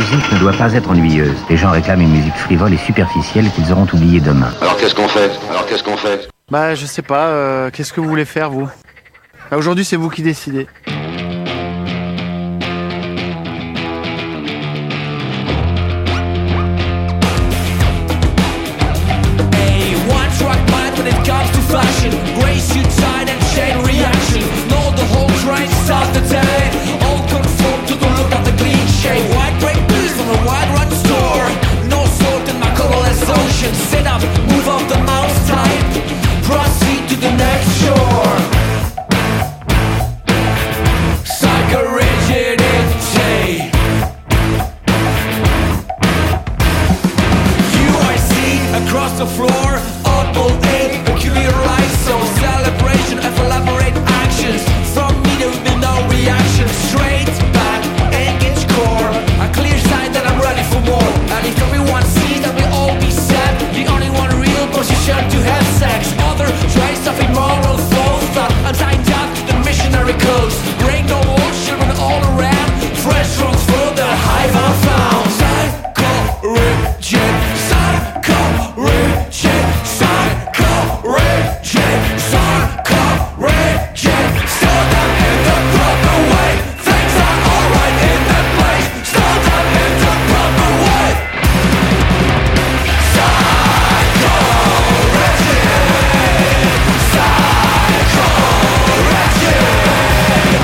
musique ne doit pas être ennuyeuse. Les gens réclament une musique frivole et superficielle qu'ils auront oubliée demain. Alors qu'est-ce qu'on fait Bah je sais pas, qu'est-ce que vous voulez faire vous? Bah, aujourd'hui c'est vous qui décidez. Fashion, grey suit, tie and chain reaction. Know the whole train start the day. All conform to the look of the cliche. White break blues from a wide run store. No salt in my colorless ocean. Sit up, move off the mouse type. Proceed to the next shore. Psychorigidity. You I see across the floor. Oddball A, peculiar ISO. Celebration of elaborate actions. From me there will be no reaction. Straight back, engage core. A clear sign that I'm ready for more. And if everyone sees that we'll all be sad. The only one real position to have sex. Other trace of immoral false thought. Unsigned up to the missionary codes. Bring no more children all around. Fresh rules for the hive I found. Psycho-rigid, psycho-rigid, psycho-rigid, psycho-rigid. Store them in the proper way. Things are alright in the place. Store them in the proper way. Psycho-rigid, psycho-rigid,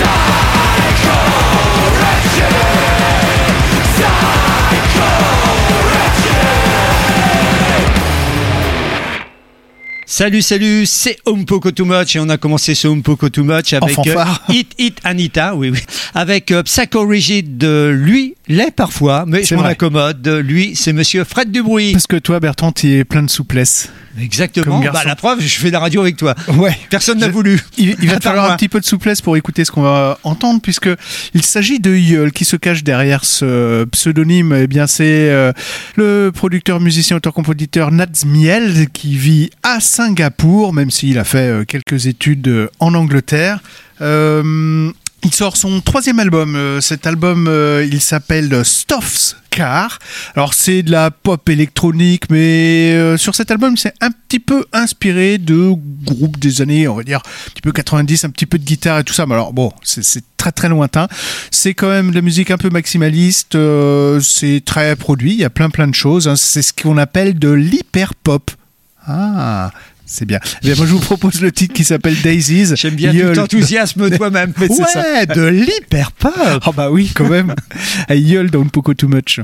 Salut, c'est Umpoko Too Much et on a commencé ce Umpoko Too Much avec Hit Anita, oui, avec Psycho Rigid. Lui l'est parfois, mais je m'en accommode. Lui, c'est Monsieur Fred Dubruy. Parce que toi, Bertrand, tu es plein de souplesse. Exactement. Bah, la preuve, je fais de la radio avec toi. Ouais. Personne n'a voulu. Il va te falloir un petit peu de souplesse pour écouter ce qu'on va entendre, puisque il s'agit de Yeol qui se cache derrière ce pseudonyme. Eh bien, c'est le producteur, musicien, auteur-compositeur Nazmiel qui vit à Singapour, même s'il a fait quelques études en Angleterre. Il sort son troisième album. Cet album, il s'appelle Stuff's Car. Alors, c'est de la pop électronique, mais sur cet album, c'est un petit peu inspiré de groupes des années, on va dire, un petit peu 90, un petit peu de guitare et tout ça. Mais alors, bon, c'est très très lointain. C'est quand même de la musique un peu maximaliste. C'est très produit. Il y a plein de choses. Hein. C'est ce qu'on appelle de l'hyper-pop. Ah, c'est bien. Moi, je vous propose le titre qui s'appelle Daisies. J'aime bien tout l'enthousiasme toi-même. Ouais, c'est ça. De l'hyper-pop. Ah bah oui, quand même. Yeol dans Umpoko Too Much.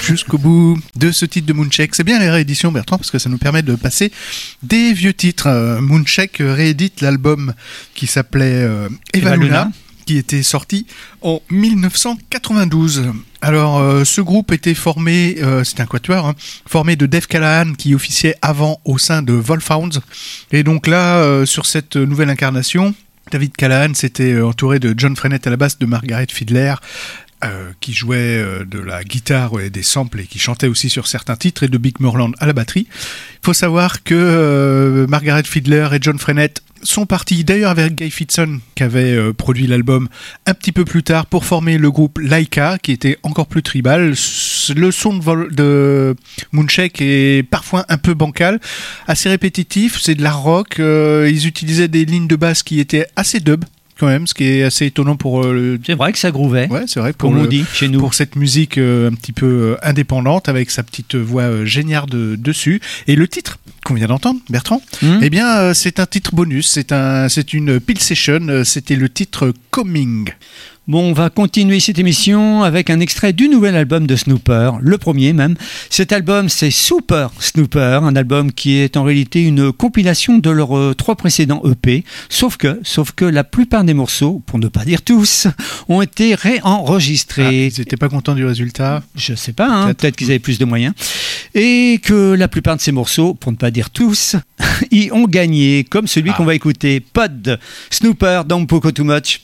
jusqu'au bout de ce titre de Moonshake. C'est bien les rééditions, Bertrand, parce que ça nous permet de passer des vieux titres. Moonshake réédite l'album qui s'appelait Eva Luna, qui était sorti en 1992. Alors, ce groupe était formé, c'est un quatuor, formé de Dave Callahan qui officiait avant au sein de Wolfhounds. Et donc là, sur cette nouvelle incarnation, David Callahan s'était entouré de John Frenette à la basse, de Margaret Fiedler, qui jouait de la guitare et des samples et qui chantait aussi sur certains titres, et de Big Moreland à la batterie. Il faut savoir que Margaret Fiedler et John Frenette sont partis d'ailleurs avec Guy Fitson qui avait produit l'album un petit peu plus tard pour former le groupe Laika qui était encore plus tribal. Le son de Moonshake est parfois un peu bancal, assez répétitif, c'est de l'art rock, ils utilisaient des lignes de basse qui étaient assez dub quand même, ce qui est assez étonnant pour C'est vrai que ça groovait. Ouais, c'est vrai, comme on dit chez nous. Pour cette musique un petit peu indépendante avec sa petite voix géniarde dessus. Et le titre qu'on vient d'entendre, Bertrand, eh bien c'est un titre bonus, c'est une Peel Session, c'était le titre Coming. Bon, on va continuer cette émission avec un extrait du nouvel album de Snooper, le premier même. Cet album, c'est Super Snooper, un album qui est en réalité une compilation de leurs 3 précédents EP, sauf que la plupart des morceaux, pour ne pas dire tous, ont été réenregistrés. Ils n'étaient pas contents du résultat? Je sais pas, peut-être qu'ils avaient plus de moyens. Et que la plupart de ces morceaux, pour ne pas dire tous, y ont gagné, comme celui qu'on va écouter, Pod Snooper dans Poco Too Much.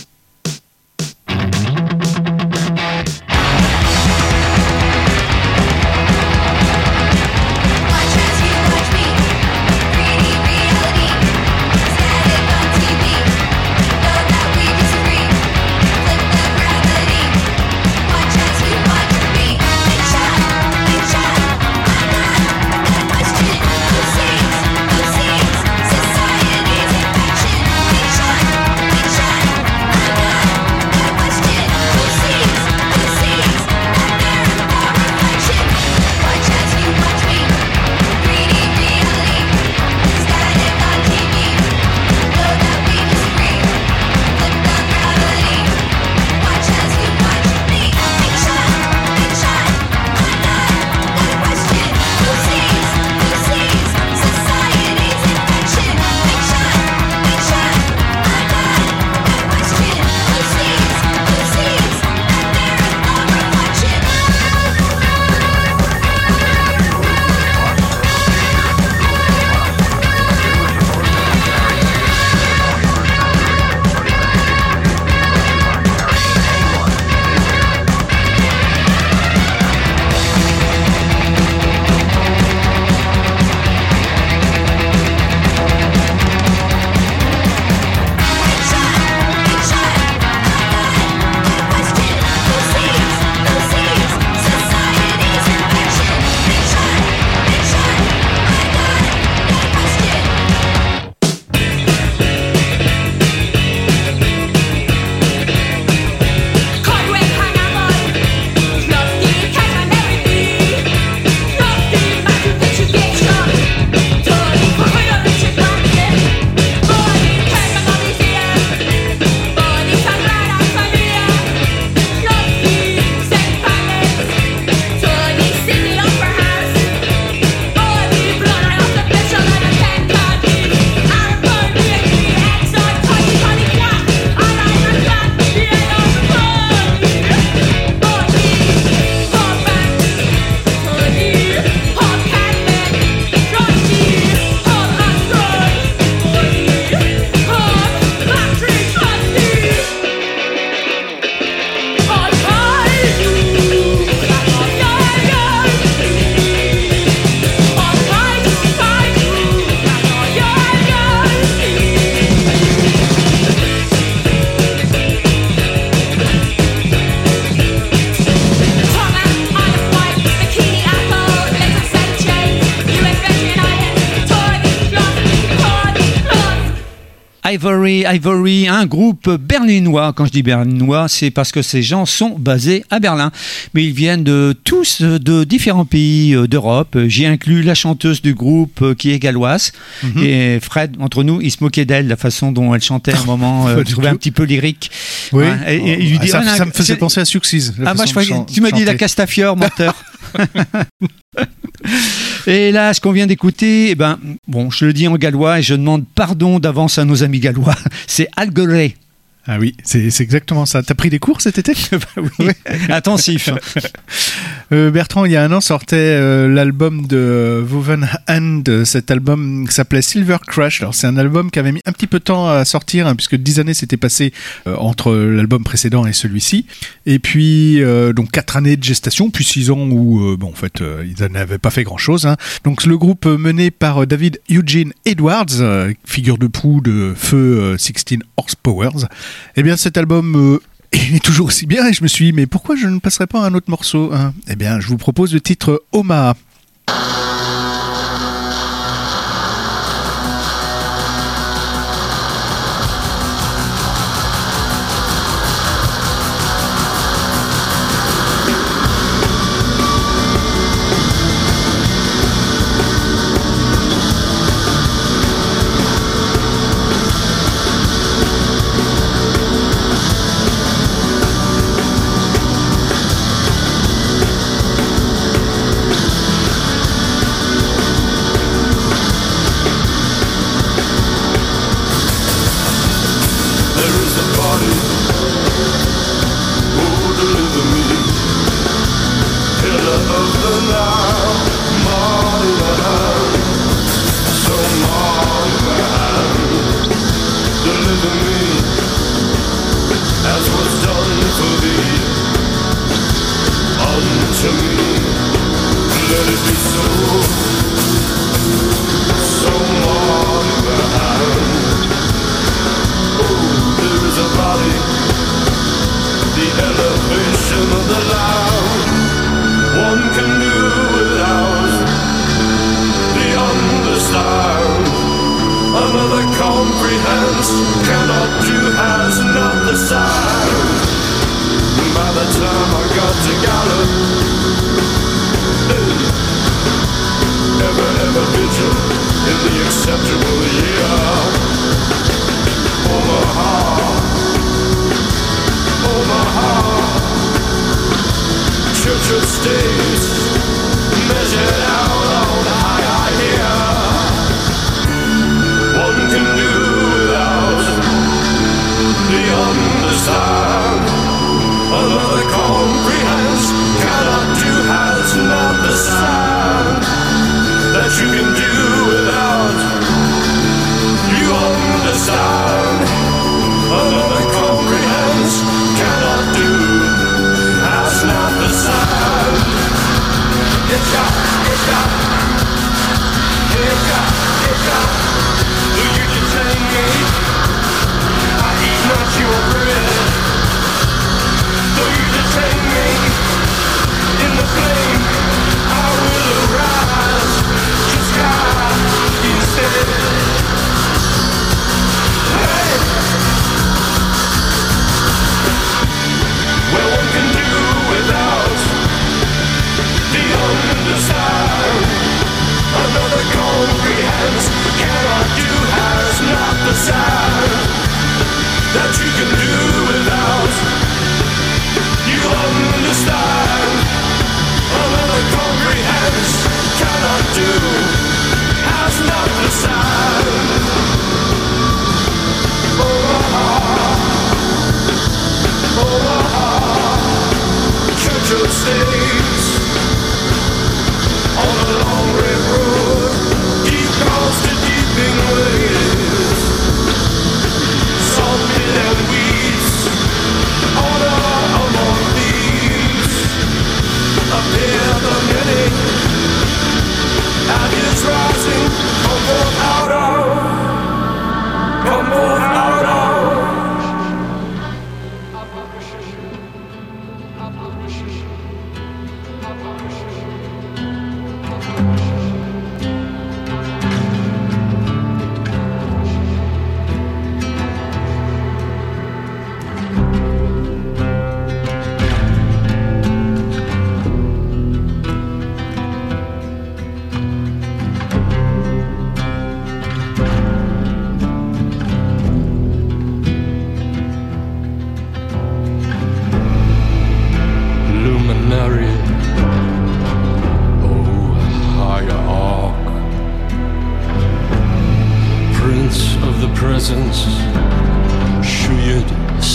Ivory, un groupe berlinois. Quand je dis berlinois, c'est parce que ces gens sont basés à Berlin. Mais ils viennent tous de différents pays d'Europe. J'ai inclus la chanteuse du groupe qui est galloise. Et Fred, entre nous, il se moquait d'elle, la façon dont elle chantait à un moment. Je trouvais un petit peu lyrique. Oui. Ouais, et il lui dit, ça me faisait penser à Success. Ah, moi, je croyais que tu m'as dit la Castafiore, menteur. Et là, ce qu'on vient d'écouter, je le dis en gallois et je demande pardon d'avance à nos amis gallois. C'est Algoré. Ah oui, c'est exactement ça. T'as pris des cours cet été? Oui, intensif. Bertrand, il y a un an, sortait l'album de Woven Hand. Cet album s'appelait Silver Crush. Alors, c'est un album qui avait mis un petit peu de temps à sortir, puisque 10 années s'étaient passées entre l'album précédent et celui-ci. Et puis, donc 4 années de gestation, puis 6 ans où, ils n'avaient pas fait grand-chose. Donc, le groupe mené par David Eugene Edwards, figure de proue de Feu 16 Horsepowers. Eh bien, cet album il est toujours aussi bien et je me suis dit, mais pourquoi je ne passerais pas un autre morceau Eh bien, je vous propose le titre Omaha.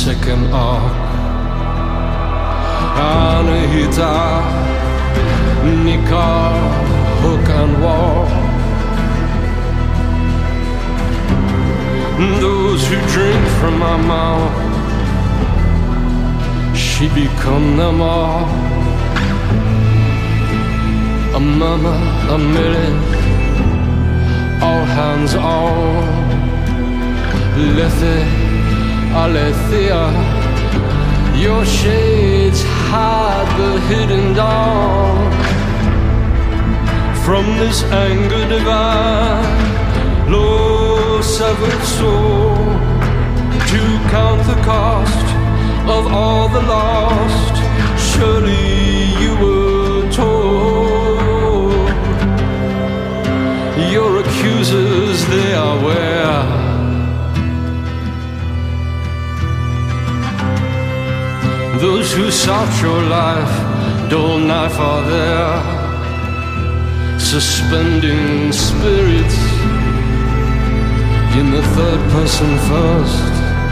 second arc. Anahita, Nikar, hook and walk. Those who drink from my mouth, she become them all. A murmur, a minute, all hands on. Lethe, Aletheia, your shades hide the hidden dawn. From this anger divine, low severed soul, to count the cost of all the lost, surely you were told. Your accusers, they are where? Those who sought your life, dull knife are there, suspending spirits in the third person first.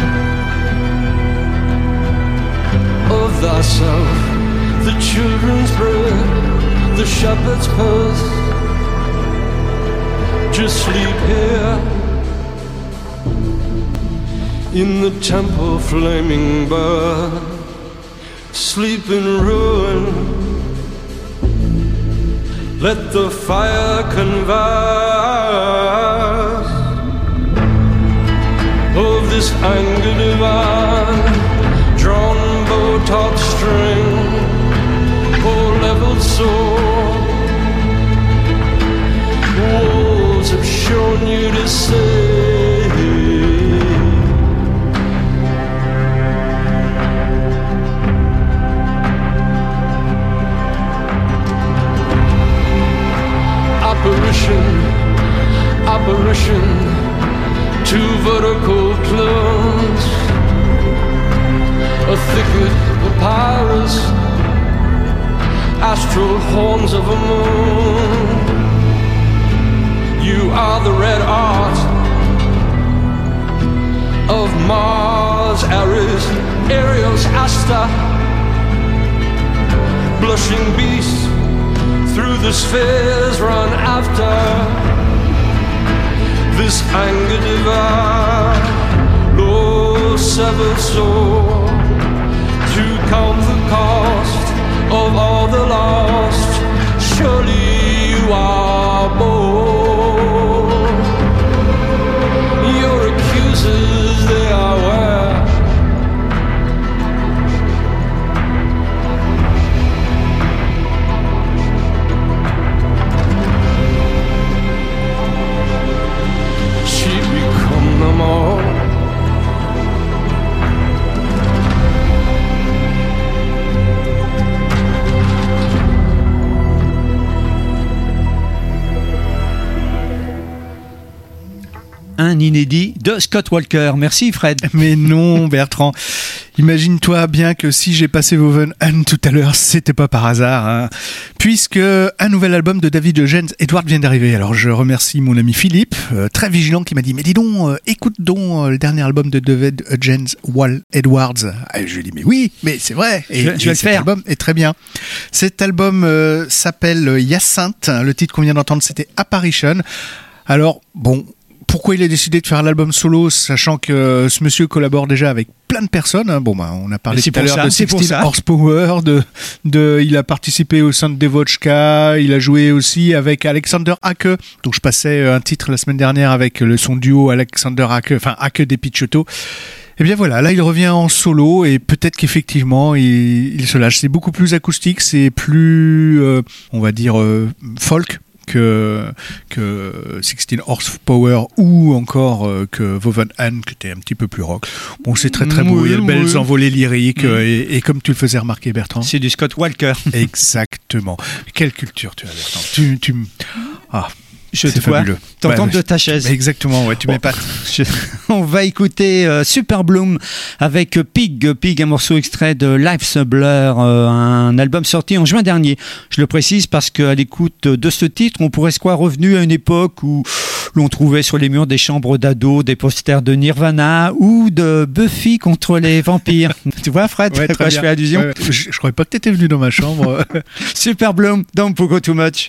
Of thyself, the children's bread, the shepherd's purse. Just sleep here in the temple flaming bird. Sleep in ruin, let the fire converse. Of this anger divine, drawn bow taut string, or leveled sword, walls have shown you to say. Apparition, two vertical plumes, a thicket papyrus, astral horns of a moon. You are the red art of Mars, Ares, Eros, Asta, blushing beast. Through the spheres run after this anger divine, low severed soul, to count the cost of all the lost. Surely you are bold. Your accusers, they are where? Un inédit de Scott Walker. Merci Fred. Mais non Bertrand, imagine-toi bien que si j'ai passé Woven Anne tout à l'heure, c'était pas par hasard, hein, puisque un nouvel album de David Eugène Edwards vient d'arriver. Alors je remercie mon ami Philippe, très vigilant, qui m'a dit mais dis donc, écoute donc le dernier album de David Eugène Edwards. Et je lui ai dit mais oui, mais c'est vrai, et cet album est très bien. Cet album s'appelle Hyacinthe, le titre qu'on vient d'entendre c'était Apparition. Alors bon, pourquoi il a décidé de faire l'album solo, sachant que ce monsieur collabore déjà avec plein de personnes. Bon, bah, on a parlé tout à l'heure de 16 Horsepower, il a participé au sein de Devochka, il a joué aussi avec Alexander Hake, donc je passais un titre la semaine dernière avec le son duo Alexander Hake, enfin Hake des Picciotto. Et bien voilà, là il revient en solo et peut-être qu'effectivement il se lâche. C'est beaucoup plus acoustique, c'est plus, on va dire, folk que 16 Horsepower ou encore que Woven Anne, qui était un petit peu plus rock. Bon, c'est très très beau, il y a de belles envolées lyriques et comme tu le faisais remarquer Bertrand, c'est du Scott Walker. Exactement. Quelle culture tu as Bertrand, C'est fabuleux. T'entends de ta chaise. Exactement, ouais, tu m'épates. On va écouter Super Bloom avec Pig, un morceau extrait de Life's a Blur, un album sorti en juin dernier. Je le précise parce qu'à l'écoute de ce titre, on pourrait se croire revenu à une époque où l'on trouvait sur les murs des chambres d'ados des posters de Nirvana ou de Buffy contre les vampires. Tu vois, Fred, ouais, à quoi je fais allusion? Ouais. Je croyais pas que t'étais venu dans ma chambre. Super Bloom, Don't Pogo Too Much.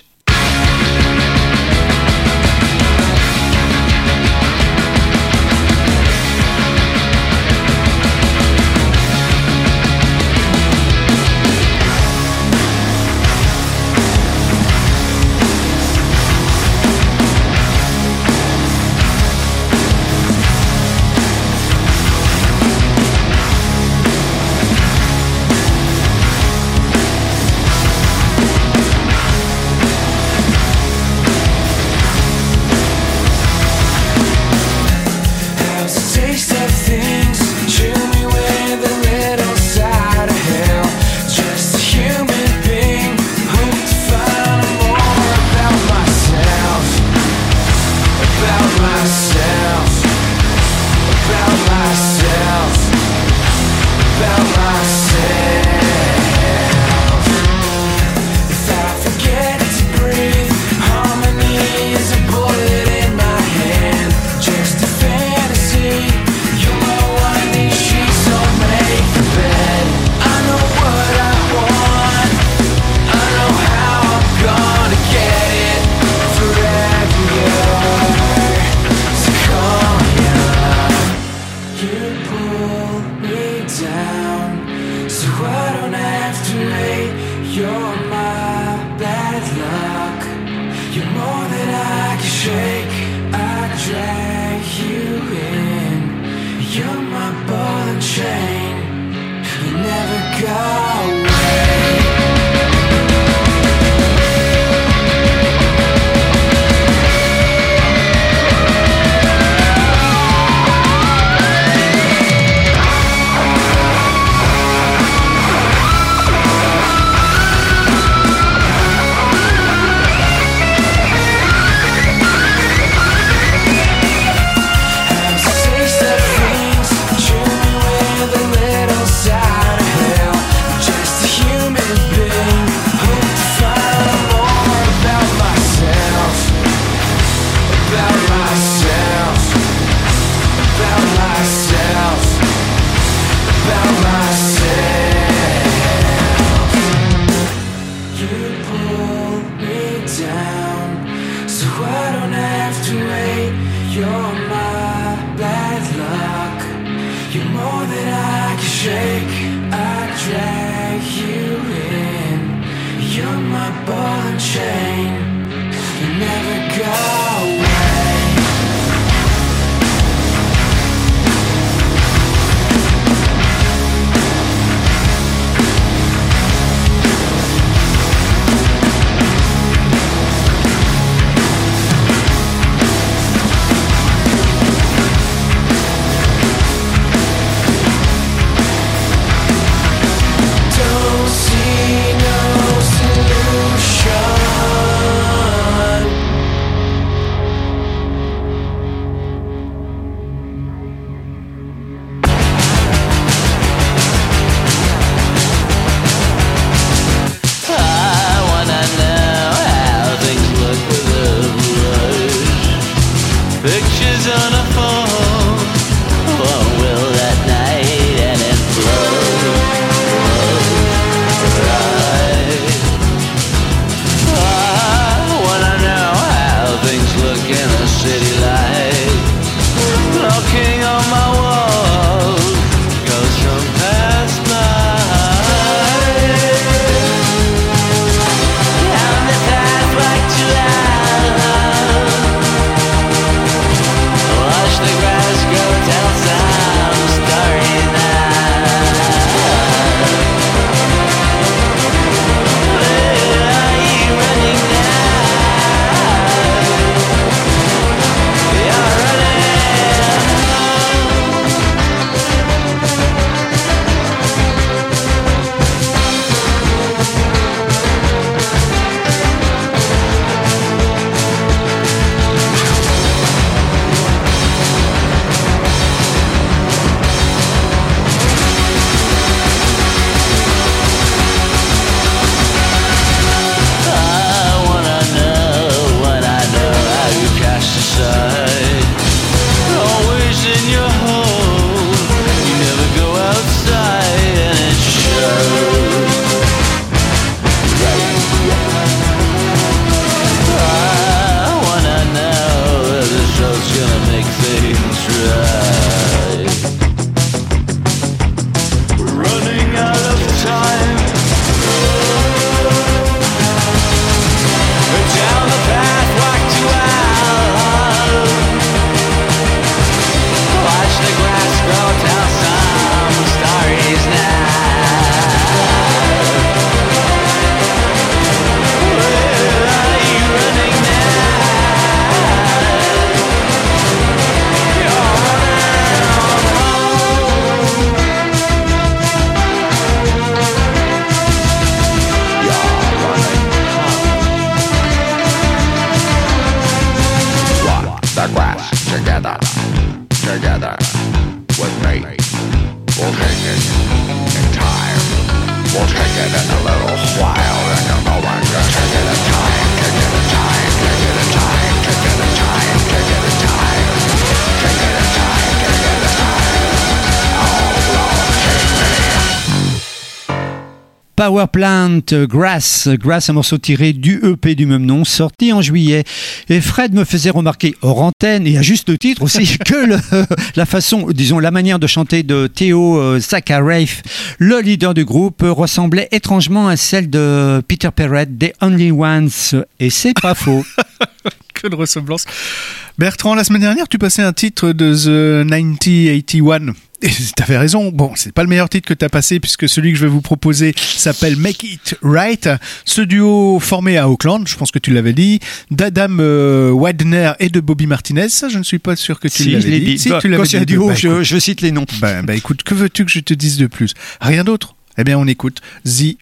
Power Plant, Grass, un morceau tiré du EP du même nom, sorti en juillet. Et Fred me faisait remarquer, hors antenne, et à juste titre aussi, que la façon, disons la manière de chanter de Theo Zakharev, le leader du groupe, ressemblait étrangement à celle de Peter Perrett des Only Ones. Et c'est pas faux. Que de ressemblance. Bertrand, la semaine dernière, tu passais un titre de The 1981. Et t'avais raison. Bon, c'est pas le meilleur titre que t'as passé puisque celui que je vais vous proposer s'appelle Make It Right. Ce duo formé à Auckland, je pense que tu l'avais dit, d'Adam Widener et de Bobby Martinez. Ça, je ne suis pas sûr que tu l'avais dit. Si, tu l'avais dit. Quand c'est un duo, je cite les noms. Bah écoute, que veux-tu que je te dise de plus? Rien d'autre. Eh bien, on écoute The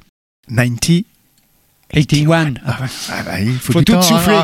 1981. Il faut tout souffler.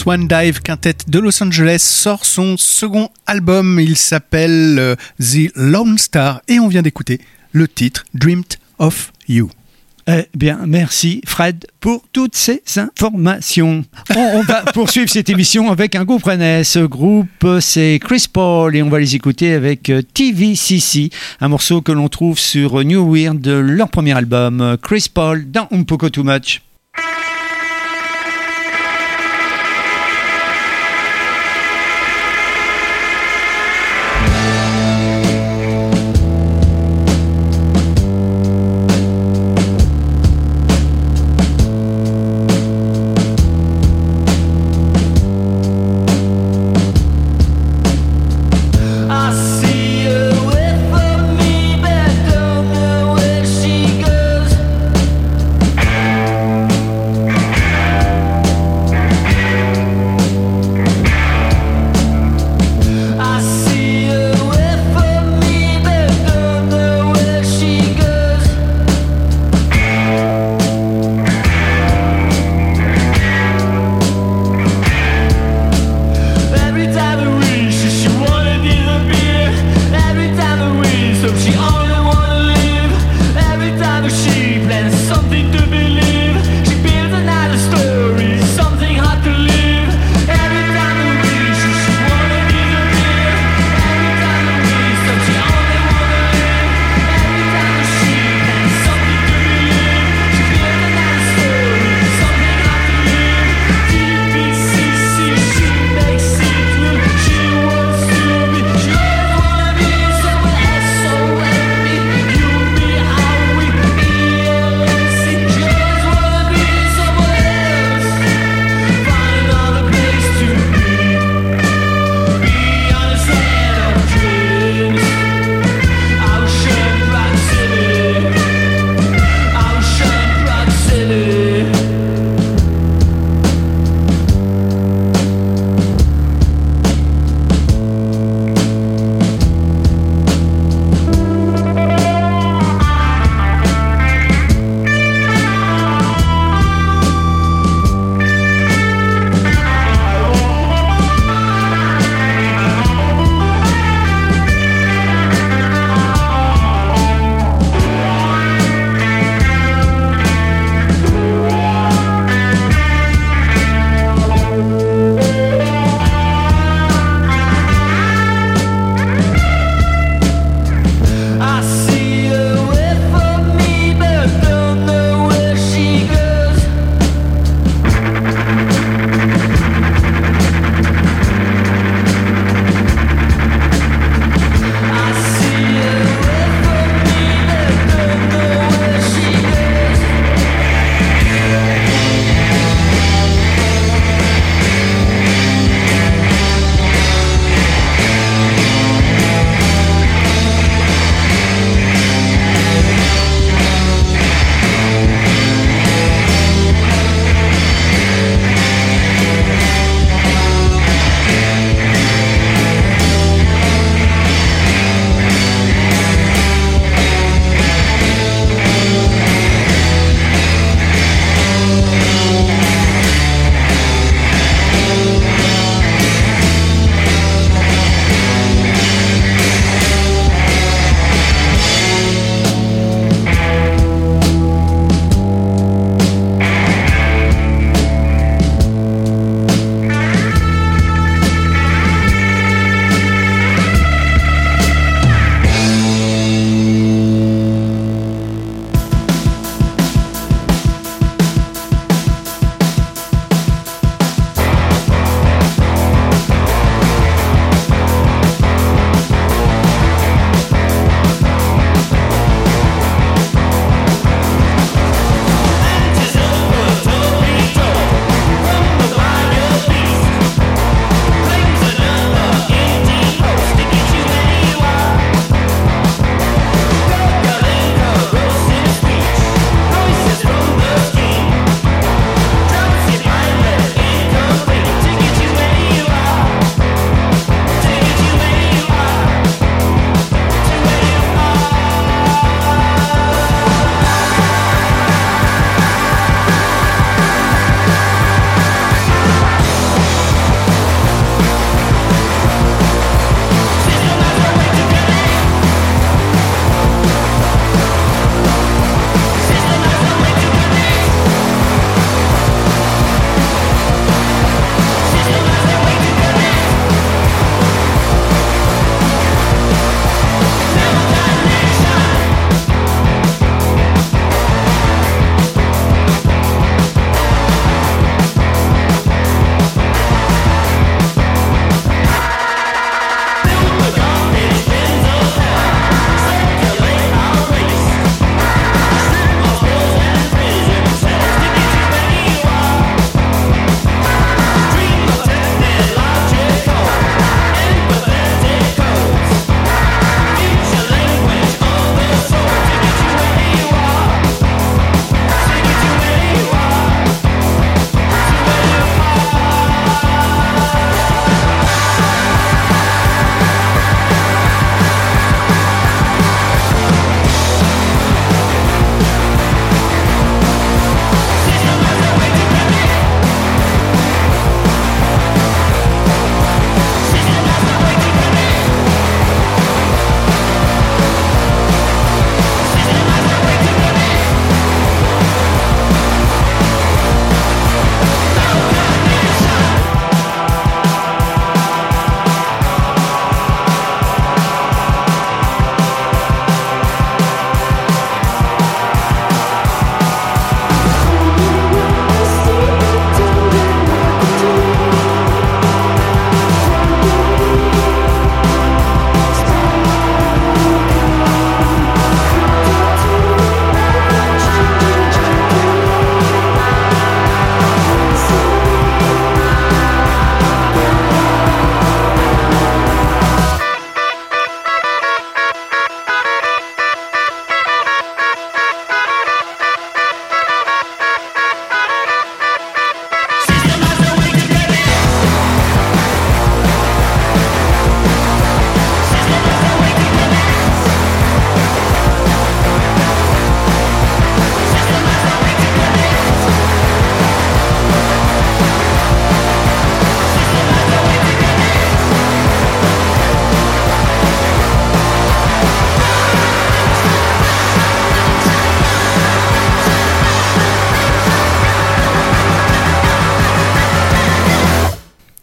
Swan Dive Quintet de Los Angeles sort son second album. Il s'appelle The Lone Star et on vient d'écouter le titre Dreamed of You. Eh bien, merci Fred pour toutes ces informations. On va poursuivre cette émission avec un groupe rennais. Ce groupe, c'est Chris Paul et on va les écouter avec TVCC, un morceau que l'on trouve sur New Weird de leur premier album. Chris Paul dans Umpoko Too Much. I see her with me, but don't know where she goes.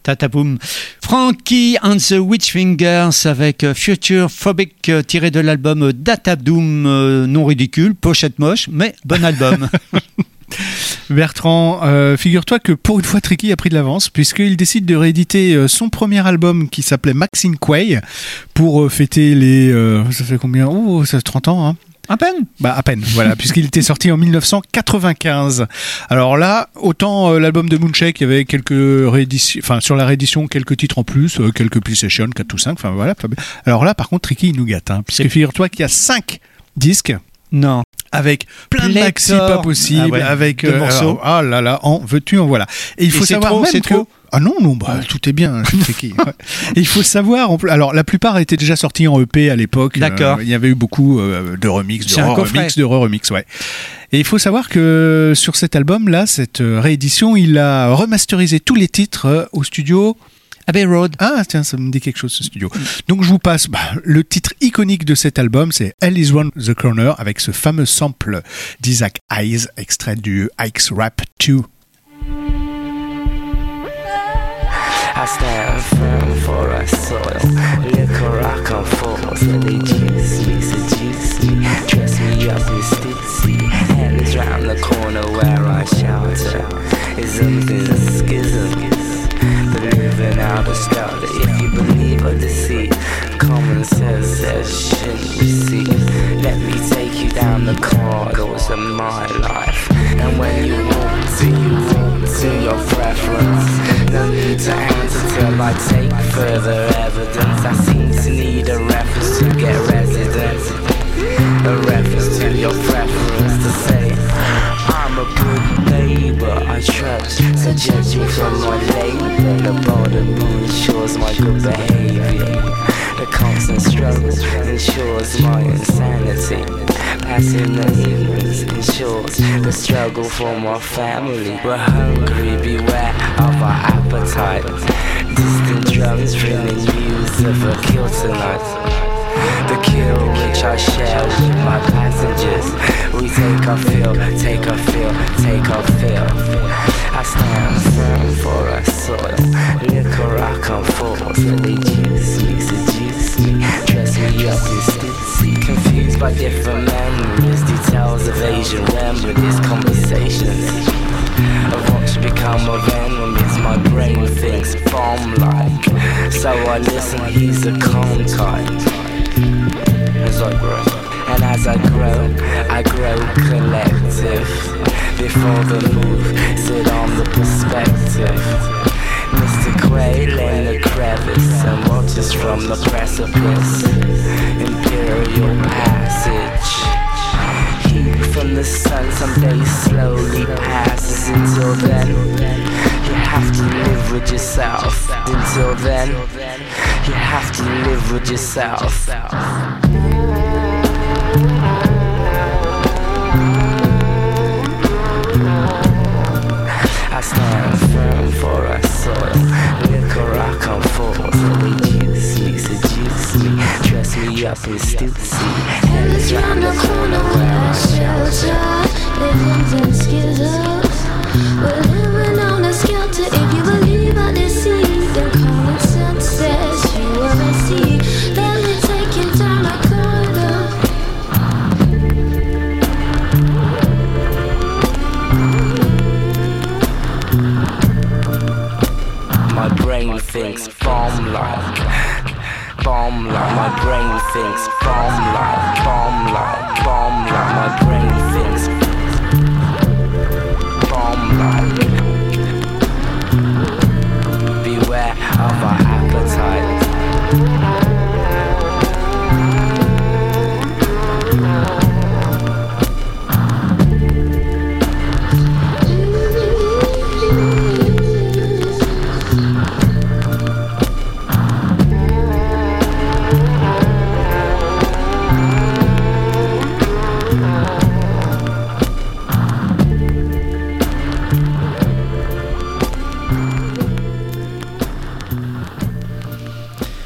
Tatapoum. Frankie and the Witchfingers avec Future Phobic tiré de l'album Data Doom, non ridicule, pochette moche, mais bon album. Bertrand, figure-toi que pour une fois Tricky a pris de l'avance puisqu'il décide de rééditer son premier album qui s'appelait Maxine Quay pour fêter les... ça fait combien ? Oh, ça fait 30 ans, hein. À peine. À peine, voilà, puisqu'il était sorti en 1995. Alors là, autant l'album de Moonshake, il y avait quelques rééditions, enfin sur la réédition, quelques titres en plus, quelques PlayStation 4 ou 5, enfin voilà. Alors là, par contre, Tricky, il nous gâte, hein, puisque figure-toi qu'il y a 5 disques. Non. Avec plein de maxi pas possible, avec morceaux. Ah là là, en veux-tu, en voilà. Et il faut savoir trop, même que... trop. Ah non, tout est bien. Et il faut savoir, alors la plupart étaient déjà sortis en EP à l'époque. D'accord. Il y avait eu beaucoup de remix, de re-remix, ouais. Et il faut savoir que sur cet album-là, cette réédition, il a remasterisé tous les titres au studio Abbey Road. Ah tiens, ça me dit quelque chose ce studio. Donc je vous passe le titre iconique de cet album, c'est Hell is Round the Corner avec ce fameux sample d'Isaac Hayes, extrait du Ike's Rap 2. I stand firm for our soil. Liquor I come forth, they juice me, seduce me, dress me up in stitsy. Hands round the corner where I shelter. Isms and schisms, believing out a starter. If you believe or deceive, common sense says shouldn't receive. Let me take you down the corridors of my life. And when you walk to your preference. No need to answer till I take further evidence. I seem to need a reference to get residence. A reference to your preference to say I'm a good neighbor, I trust. So judge me from my label. The border moon ensures my good behavior. The constant struggle ensures my insanity. Passing the ignorance ensures the struggle for my family. We're hungry, beware of our appetite. Distant drums bringing news of a kill tonight. The kill which I share with my passengers. We take our fill, take our fill, take our fill. I stand firm for our soil. Liquor I come forth, they juice me, seduce me, dress me up in stitsy. Confused by different memories, details of Asian remedies, conversations of what should become of enemies. My brain thinks bomb-like, so I listen, he's a calm type. As I grow, and as I grow collective. Before the move, sit on the perspective. Mr. Quail in the crevice and watches from the precipice. Imperial passage. Heat from the sun some days slowly passes. Until then, you have to live with yourself. Until then, you have to live with yourself. I stand firm for our soil. Liquor I come forth, they juice me, seduce me, dress me up in stitsy. Hell is round the corner where I shelter. Living in skittles, we're living on a skelter. If you believe I deceive, then common sense says you are a seed. Let me take you down the corridor. My brain thinks bomb-like. My brain thinks bomb-like. My brain thinks bomb-like. Beware of our appetite.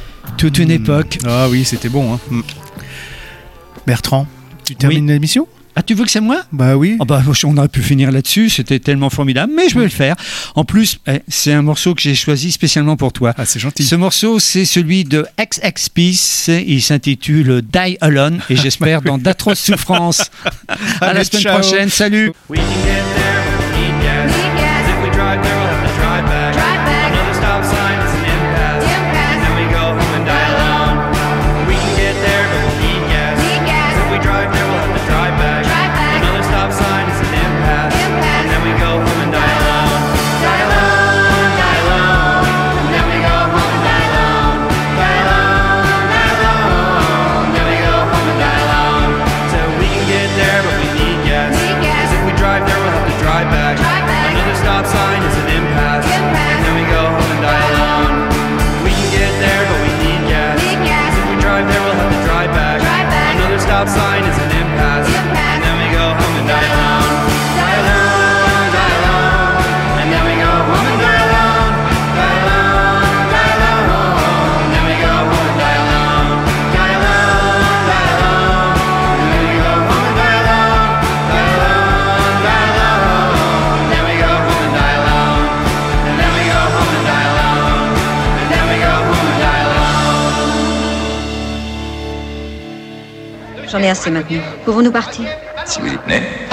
Toute une époque. Ah oui, c'était bon. Hein. Bertrand, tu termines l'émission ? Ah, tu veux que c'est moi ? Bah oui. Oh bah, on aurait pu finir là-dessus, c'était tellement formidable, mais je vais le faire. En plus, c'est un morceau que j'ai choisi spécialement pour toi. Ah, c'est gentil. Ce morceau, c'est celui de XX Peace. Il s'intitule Die Alone et j'espère dans d'atroces souffrances. À la semaine prochaine. Salut. We can get there, but we need gas. If we drive there, we'll have to drive back. Another stop sign is an impasse. And then we go home and die alone. We can get there, but we'll need gas. If we drive there, we'll have to drive back. Another stop sign is an impasse. And then we go home and die alone. Die alone, die alone. And then we go home and die alone. Die alone, die alone. Then we go home and die alone. So we can get there, but we need gas. 'Cause if we drive there, we'll have to drive back. Another stop sign is an impasse. And then we go home and die alone. We can get there, but we need gas. 'Cause if we drive there, we'll have to drive back. Another stop sign is an impasse. And then we go home and die alone. Die alone, die alone. And then we go home and die alone. Die alone, die alone. Then we go home and die alone. Die alone, die alone. And then we go home and die alone. Die alone, die alone. Then we go home and die alone. And then we go home and die alone. And then we go home and die alone. J'en ai assez maintenant. Pouvons-nous partir ? Si vous y tenez.